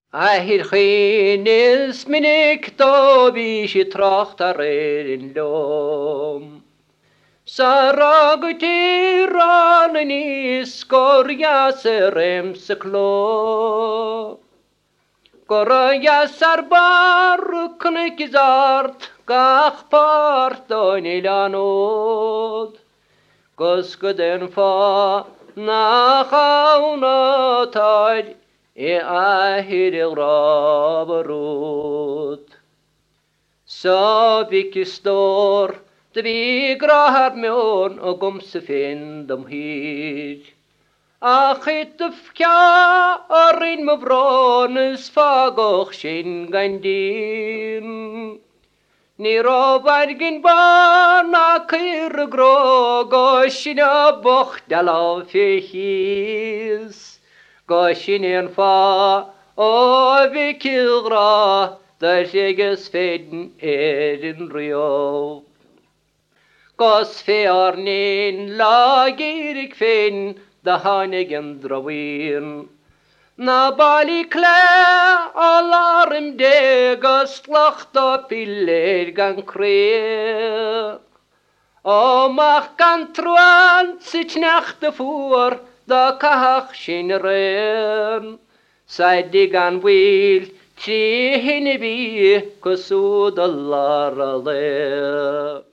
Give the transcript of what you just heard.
Ahir chinis minig dobi si trocht ar ein lom. Sarag tiran yn isgorias yr ems y clo. Goraias ar bar cynnig art gach part o'n ilanod. Gysgydyn fa na chawna taid e ahir il rabarod. Sa fic istor dy fi grahar mewn o gwmse fynd am hyd. A chytfcia ar ein myfron ys fagoch sy'n gain dyn. Ni rofaid gyn ban ac i'r grog o sy'n y boch dalaw fi hys. Gosyn i'n fa o fi cilgra dy llegys fedyn yn rio. Gos fe arnyn lagirig fen dy hanig yn drawyn. Na bali clé alarm deg ystlach do piler gan creu. O mach gan trwan sy'n nach dy ffwr da cach sy'n ren. Sa'i digan wyl tri hyn i fi cwswd y lar a le.